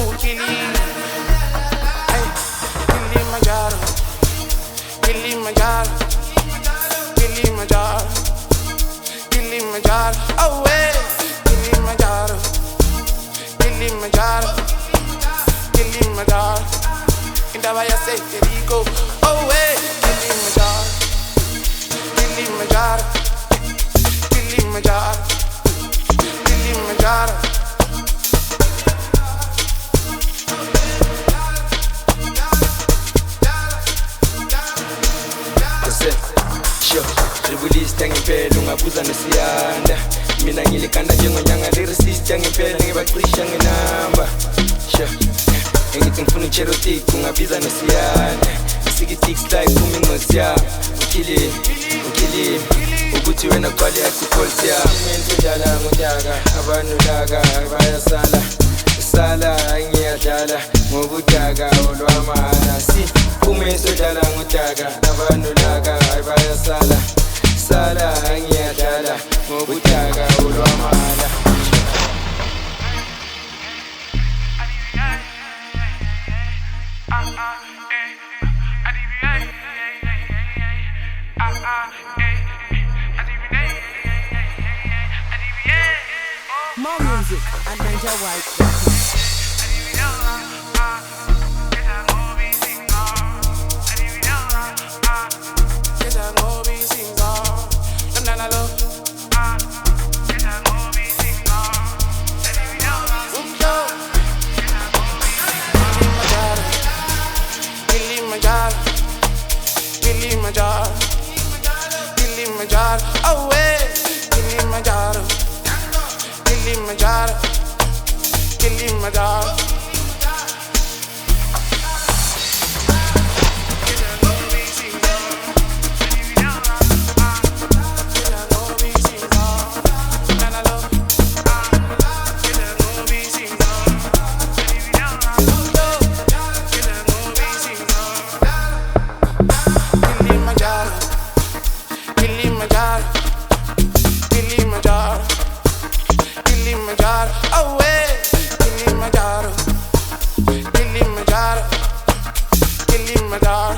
Kilimanjaro, Kilimanjaro, Kilimanjaro, Kilimanjaro, oh hey, Kilimanjaro, Kilimanjaro, Kilimanjaro, Indaba ya say Federico, oh hey, Kilimanjaro, Kilimanjaro, Kilimanjaro, Kilimanjaro. Release ngempela ungabuza nesiyanda mina ngilikanda njengonyanga lyricist ngempela ngibaqisha ngenamba ngithi ngifuna ucherotic ungabiza nesiyanda sikitix like kumingosi yami ukilini ukuthi wena kwali yakupholisi yami menzidala ngonyaka abantu laka bayasala ngiyadlala ngobudaka olwamana si umenzidala ngonyaka abantu laka bayasala ngiyadlala ngobudaka olwamana More music at NigerWhite.com. Kilimanjaro, Kilimanjaro, oh hey, Kilimanjaro, Kilimanjaro, Kilimanjaro. Kilimanjaro, Kilimanjaro, Kilimanjaro, oh hey, Kilimanjaro, Kilimanjaro, Kilimanjaro.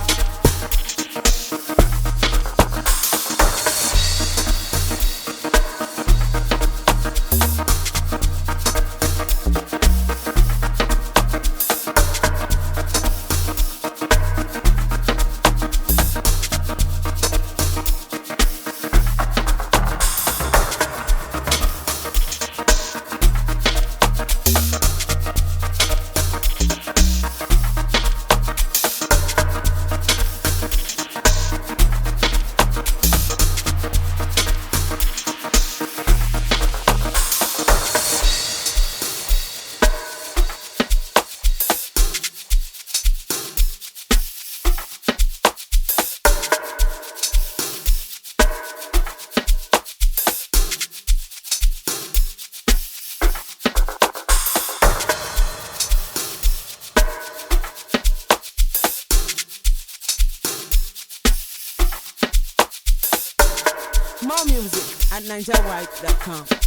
More music at NigerWhite.com.